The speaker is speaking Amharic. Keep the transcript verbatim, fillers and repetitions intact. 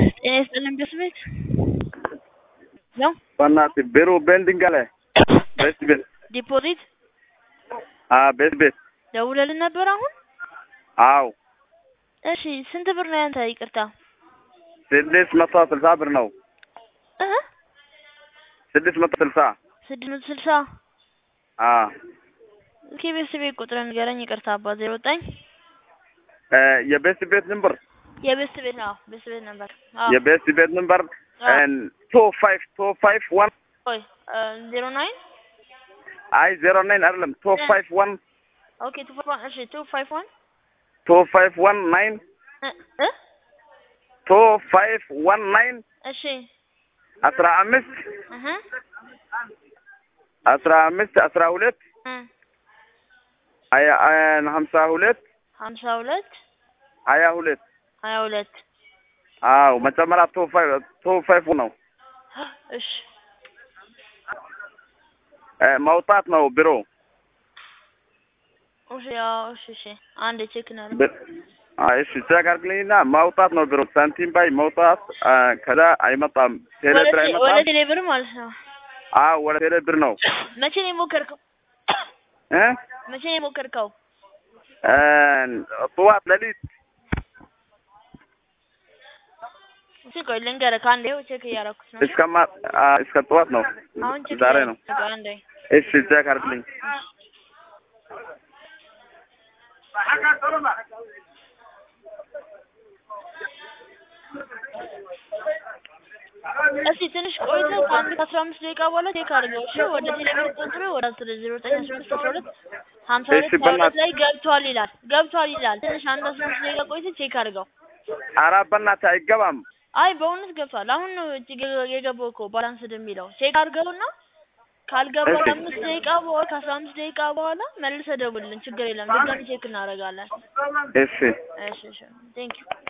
Es el investment? No? Panati Beru Bendingale. Best bit. ዲፖዚት Ah, best bit. ደውለልን ነበር አሁን? አው እሺ ስንት ብር ነው ያንተ? ይቅርታ ስድስት መቶ ስልሳ ብር ነው። እህ ስድስት መቶ ስልሳ ስድስት መቶ ስልሳ አ ኦኬ ቤት ቤት ቁጥር ንገረኝ። ይቅርታ አባ ዜሮ ዘጠኝ እ የቤስት ቤት ነምበር የቤስት ቤት ነው። ቤስት ቤት ነበር። አዎ የቤስት ቤት ነምበር and two five two five one ኦይ ዜሮ ናይን አይ ዜሮ ናይን አይደለም two five one ኦኬ two five one እሺ two five one two five one nine እ two five one nine እሺ አስራ አምስት እህ አስራ አምስት አስራ ሁለት እ አያ ሀምሳ ሁለት ሀምሳ ሁለት ሀያ ሁለት ሀያ ሁለት አው መጨመራ two five two five ነው። እሺ እ ማውጣት ነው ቢሮ። እሺ ያው እሺ እሺ አንድ ቼክ ነው። አይ እሺ ተጋርግልኝና ማውጣት ነው ቢሮ። ሳንቲም ባይ ማውጣት ከዛ አይመጣም። ቴሌብር አይመጣም። ወደ ቴሌብር ማለት ነው። አዎ ወደ ቴሌብር ነው። መቼ ነው የሞከርከው? እ መቼ ነው የሞከርከው? እ ጠዋት ለሊት እሺ ቆይ ልንገርህ ካንዴ ቼክ እያደረኩት ነው። እስከማ እስከ ጠዋት ነው። አሁን ቼክ ዛሬ ነው። አንዴ እሺ ተጋርግልኝ። እሺ ትንሽ ቆይተህ ከአንድ ከአስራ አምስት ደቂቃ በኋላ ቼክ አድርገው። እሺ ወደ ቴሌብር ቁጥር ወደ ዜሮ ዘጠኝ አስራ አምስት አስራ ሁለት ሀምሳ ሁለት ላይ ገብቷል ይላል ገብቷል ይላል። ትንሽ አንድ አስራ አምስት ደቂቃ ቆይተህ ቼክ አድርገው። ኧረ በእናትህ አይገባም። አይ በእውነት ገብቷል። አሁን ነው እጅግ የገባው እኮ ባላንስድ የሚለው ቼክ አድርገውና ካልገባ አምስት ደቂቃ በኋላ ከአስራ አምስት ደቂቃ በኋላ መልሰህ ደውልልን። ችግር የለም ድጋሚ ቼክ እናደርጋለን። እሺ እሺ እሺ ቴንክ ዩ